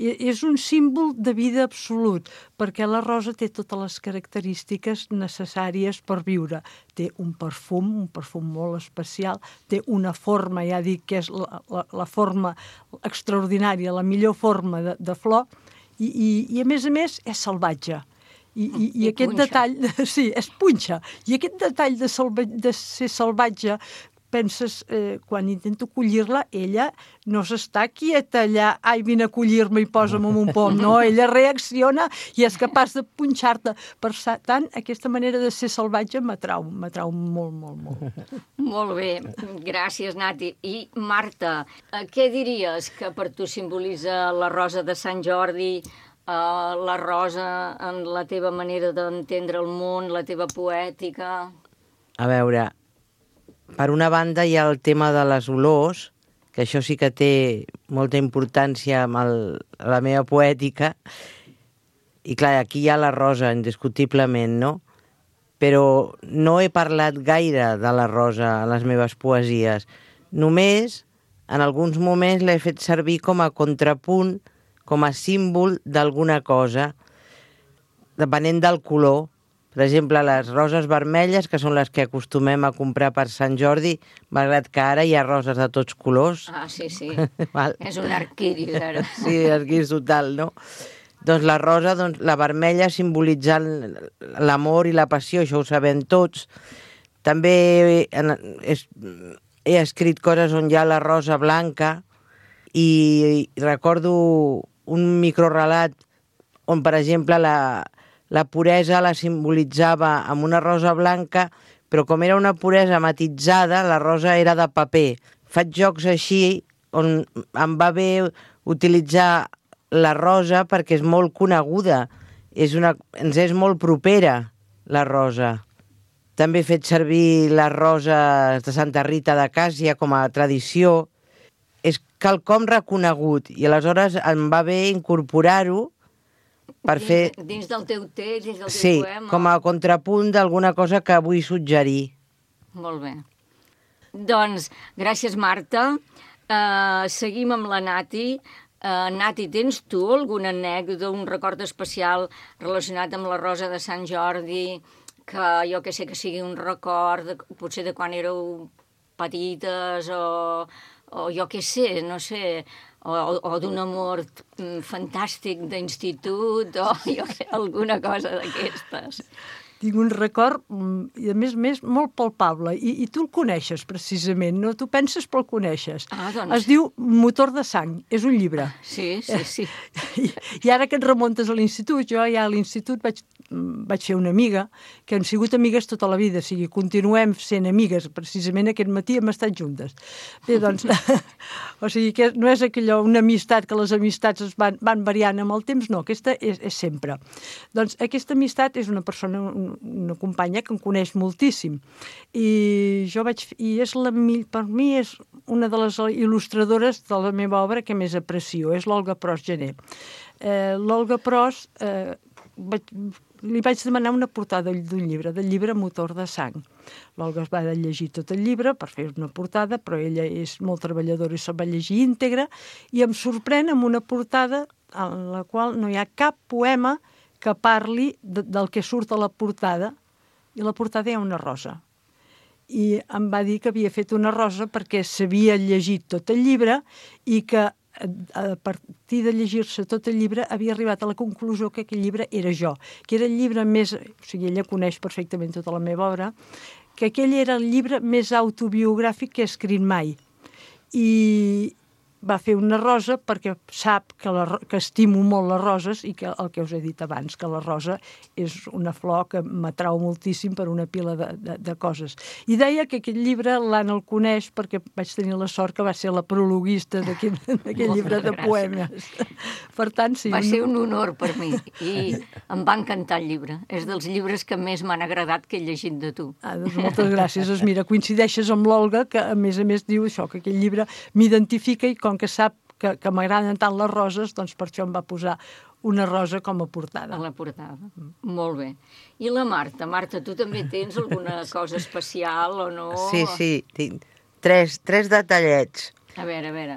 S10: de vida absolut, perquè la rosa té totes les característiques necessàries per viure. Té un perfum molt especial, té una forma, ja dic que és la forma extraordinària, la millor forma de flor, i a més és salvatge. I aquest detall... Sí, és punxa. I aquest detall de ser salvatge, penses, quan intento collir-la, ella no s'està quieta allà, ai, vine a collir-me i posa'm en un pom. No, ella reacciona i és capaç de punxar-te. Per tant, aquesta manera de ser salvatge m'atrau molt, molt, molt.
S7: Molt bé, gràcies, Nati. I, Marta, què diries que per tu simbolitza la rosa de Sant Jordi, la rosa en la teva manera d'entendre el món, la teva poètica?
S9: A veure, per una banda hi ha el tema de les olors, que això sí que té molta importància amb la meva poètica, i clar, aquí hi ha la rosa, indiscutiblement, no? Però no he parlat gaire de la rosa a les meves poesies. Només, en alguns moments, l'he fet servir com a contrapunt, com a símbol d'alguna cosa, depenent del color. Per exemple, les roses vermelles, que són les que acostumem a comprar per Sant Jordi, malgrat que ara hi ha roses de tots colors.
S7: Ah, sí. És un arquiris, ara.
S9: Sí, arquiris total, no? Doncs la rosa, la vermella, simbolitzant l'amor i la passió, això ho sabem tots. També he escrit coses on hi ha la rosa blanca, i recordo un microrelat on, per exemple, la puresa la simbolitzava amb una rosa blanca, però com era una puresa matitzada, la rosa era de paper. Faig jocs així on em va bé utilitzar la rosa perquè és molt coneguda, ens és molt propera, la rosa. També he fet servir les roses de Santa Rita de Càssia com a tradició. És quelcom reconegut, i aleshores em va bé incorporar-ho per fer...
S7: Dins del teu text, dins del teu poema.
S9: Sí, com a contrapunt d'alguna cosa que vull suggerir.
S7: Molt bé. Doncs, gràcies, Marta. Seguim amb la Nati. Nati, tens tu alguna anècdota, un record especial relacionat amb la rosa de Sant Jordi, que jo que sé que sigui un record, potser de quan éreu petites, o jo què sé, no sé, o d'un amor fantàstic d'institut, o jo sé, alguna cosa d'aquestes.
S10: Tinc un record, i a més, molt palpable, i tu el coneixes, precisament, no? Tu penses però el coneixes.
S7: Ah, doncs...
S10: Es diu Motor de sang, és un llibre.
S7: Sí.
S10: I ara que et remuntes a l'institut, jo ja a l'institut vaig fer una amiga, que han sigut amigues tota la vida, o sigui, continuem sent amigues, precisament aquest matí hem estat juntes. Bé, doncs, o sigui, que no és una amistat, que les amistats es van variant amb el temps, no, aquesta és sempre. Doncs aquesta amistat és una persona, una companya que em coneix moltíssim, i per mi és una de les il·lustradores de la meva obra que més aprecio, és l'Olga Pros Gené. L'Olga Pros li vaig demanar una portada d'un llibre, del llibre Motor de sang. L'Olga es va llegir tot el llibre per fer una portada, però ella és molt treballadora i se'l va llegir íntegre, i em sorprèn amb una portada en la qual no hi ha cap poema que parli del que surt a la portada, i a la portada hi ha una rosa. I em va dir que havia fet una rosa perquè s'havia llegit tot el llibre i que a partir de llegir-se tot el llibre, havia arribat a la conclusió que aquell llibre era jo, que era el llibre més... O sigui, ella coneix perfectament tota la meva obra, que aquell era el llibre més autobiogràfic que he escrit mai. I va fer una rosa perquè sap que estimo molt les roses i que el que us he dit abans, que la rosa és una flor que m'atrau moltíssim per una pila de coses. I deia que aquest llibre l'Anna el coneix perquè vaig tenir la sort que va ser la prologuista d'aquest llibre de poemes. Per tant, sí.
S7: Va ser un honor per mi i em va encantar el llibre. És dels llibres que més m'han agradat que he llegit de tu.
S10: Doncs moltes gràcies. Mira, coincideixes amb l'Olga, que a més diu això, que aquest llibre m'identifica i com que sap que m'agraden tant les roses, doncs per això em va posar una rosa com a portada.
S7: A la portada. Molt bé. I la Marta? Marta, tu també tens alguna cosa especial o no?
S9: Sí, tinc tres detallets.
S7: A veure.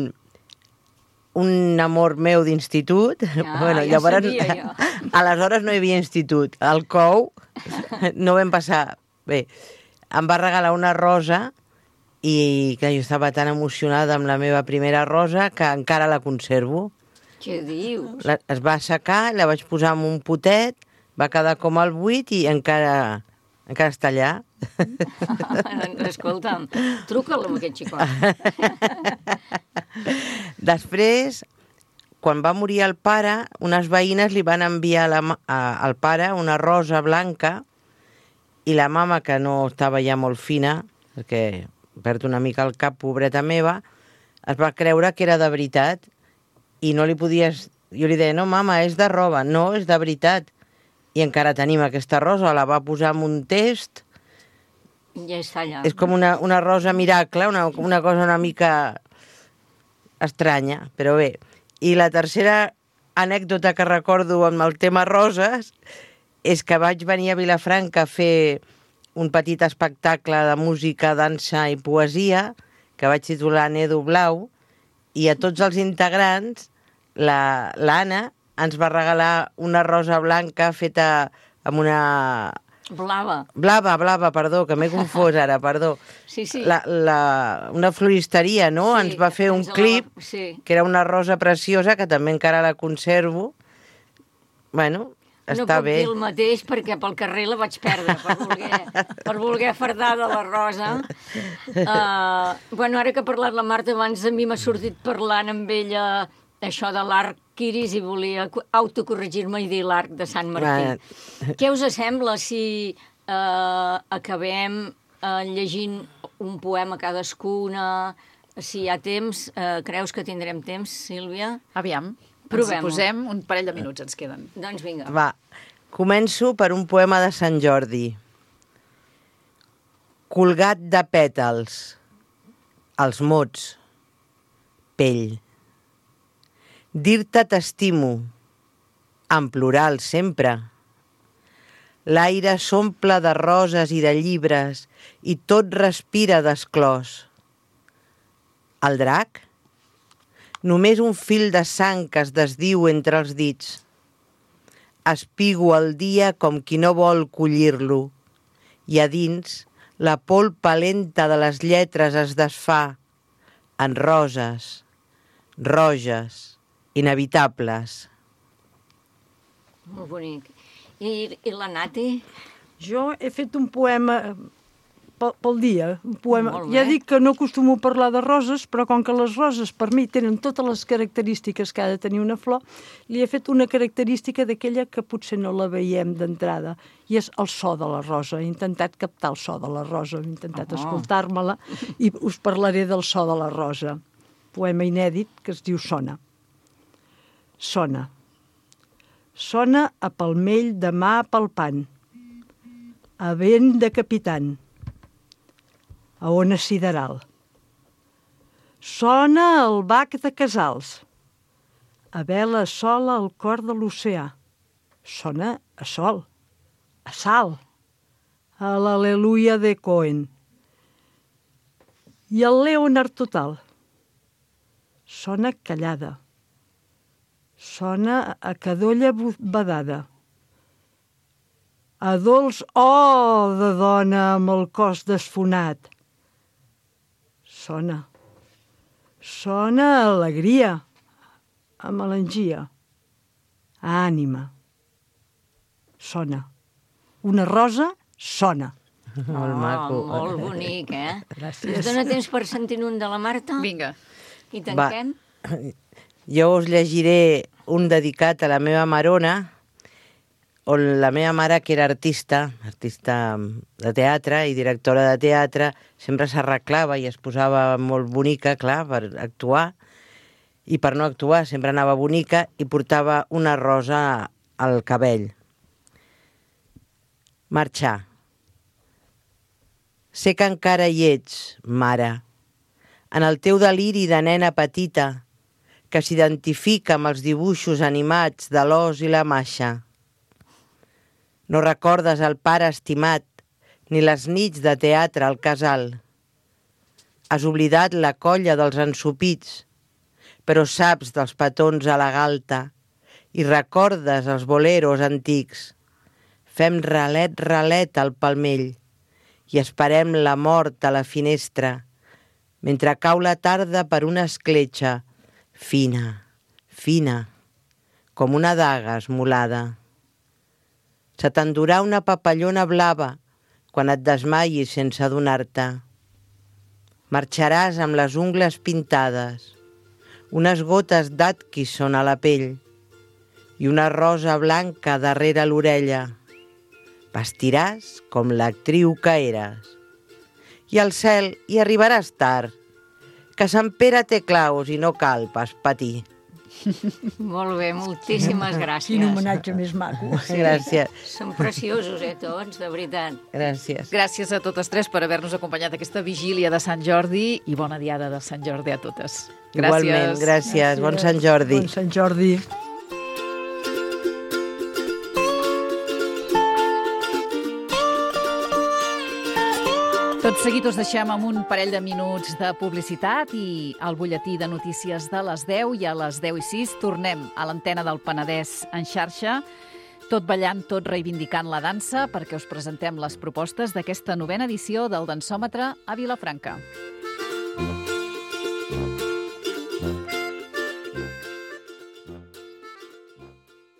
S9: Un amor meu d'institut.
S7: Ja sabia jo.
S9: Aleshores no hi havia institut. Al COU no vam passar bé. Em va regalar una rosa i que jo estava tan emocionada amb la meva primera rosa que encara la conservo.
S7: Què dius?
S9: Es va assecar, la vaig posar en un potet, va quedar com al buit i encara està allà.
S7: Escolta'm, truca'l amb aquest xicot.
S9: Després, quan va morir el pare, unes veïnes li van enviar al pare una rosa blanca i la mama, que no estava ja molt fina, perquè perd una mica el cap, pobreta meva, es va creure que era de veritat i no li podies... Jo li deia, no, mama, és de roba. No, és de veritat. I encara tenim aquesta rosa, la va posar en un test.
S7: Ja està allà.
S9: És com una rosa miracle, una cosa una mica estranya, però bé. I la tercera anècdota que recordo amb el tema roses és que vaig venir a Vilafranca a fer un petit espectacle de música, dansa i poesia que vaig titular Nedo Blau, i a tots els integrants l'Anna ens va regalar una rosa blanca feta amb una... Blava, perdó, que m'he confós ara, perdó.
S7: Sí.
S9: Una floristeria, no?
S7: Sí,
S9: ens va fer un clip que era una rosa preciosa, que també encara la conservo. Bueno, està bé.
S7: No puc dir el mateix perquè pel carrer la vaig perdre per voler fardar de la rosa. Ara que ha parlat la Marta, abans a mi m'ha sortit parlant amb ella això de l'arc iris i volia autocorregir-me i dir l'arc de Sant Martí. Què us sembla si acabem llegint un poema cadascuna? Si hi ha temps, creus que tindrem temps, Sílvia?
S2: Aviam.
S7: Provem-ho.
S2: Ens posem un parell de minuts, ens queden.
S7: Doncs vinga.
S9: Va, començo per un poema de Sant Jordi. Colgat de pètals, els mots, pell. Dir-te t'estimo, en plural sempre. L'aire s'omple de roses i de llibres i tot respira d'esclòs. El drac? Només un fil de sang que es desdiu entre els dits. Espigo el dia com qui no vol collir-lo i a dins la polpa lenta de les lletres es desfà en roses, roges, inevitables.
S7: Molt bonic. I la Nati?
S10: Jo he fet un poema pel dia, un poema. Ja dic que no acostumo a parlar de roses, però com que les roses per mi tenen totes les característiques que ha de tenir una flor, li he fet una característica d'aquella que potser no la veiem d'entrada, i és el so de la rosa. He intentat captar el so de la rosa, he intentat escoltar-me-la, i us parlaré del so de la rosa. Poema inèdit que es diu Sona. Sona. Sona a palmell de mà palpant, a vent de capitant, a ona sideral. Sona el bac de casals, a vela sola al cor de l'oceà. Sona a sol, a sal, a l'al·leluia de Cohen. I el Leonard total. Sona callada. Sona a cadolla badada. A dolç de dona amb el cos desfonat. Sona. Sona alegria, a melangia, a ànima. Sona. Una rosa sona.
S9: Molt maco.
S7: Molt bonic,
S10: Gràcies.
S7: Ens dona temps per sentir un de la Marta?
S2: Vinga.
S7: I tanquem?
S9: Jo us llegiré un dedicat a la meva marona, on la meva mare, que era artista de teatre i directora de teatre, sempre s'arreglava i es posava molt bonica, clar, per actuar, i per no actuar sempre anava bonica i portava una rosa al cabell. Marxar. Sé que encara hi ets, mare, en el teu deliri de nena petita, que s'identifica amb els dibuixos animats de l'os i la maixa. No recordes el pare estimat, ni les nits de teatre al casal. Has oblidat la colla dels ensopits, però saps dels petons a la galta i recordes els boleros antics. Fem ralet, ralet al palmell i esperem la mort a la finestra, mentre cau la tarda per una escletxa, fina, fina, com una daga esmolada. Se t'endurà una papallona blava quan et desmaiis sense adonar-te. Marxaràs amb les ungles pintades, unes gotes d'Atkinson a la pell i una rosa blanca darrere l'orella. Vestiràs com l'actriu que eres. I al cel hi arribaràs tard, que Sant Pere té claus i no cal pas patir.
S7: Molt bé, moltíssimes gràcies.
S10: Quin homenatge més maco.
S9: Gràcies.
S7: Són preciosos, tots, de veritat.
S9: Gràcies.
S2: Gràcies a totes tres per haver-nos acompanyat aquesta vigília de Sant Jordi i bona diada de Sant Jordi a totes. Gràcies.
S9: Igualment, gràcies. Bon Sant Jordi.
S10: Bon Sant Jordi.
S2: Tot seguit us deixem amb un parell de minuts de publicitat i el butlletí de notícies de les 10 i a les 10:06 tornem a l'antena del Penedès en xarxa, tot ballant, tot reivindicant la dansa perquè us presentem les propostes d'aquesta 9a edició del Dansòmetre a Vilafranca.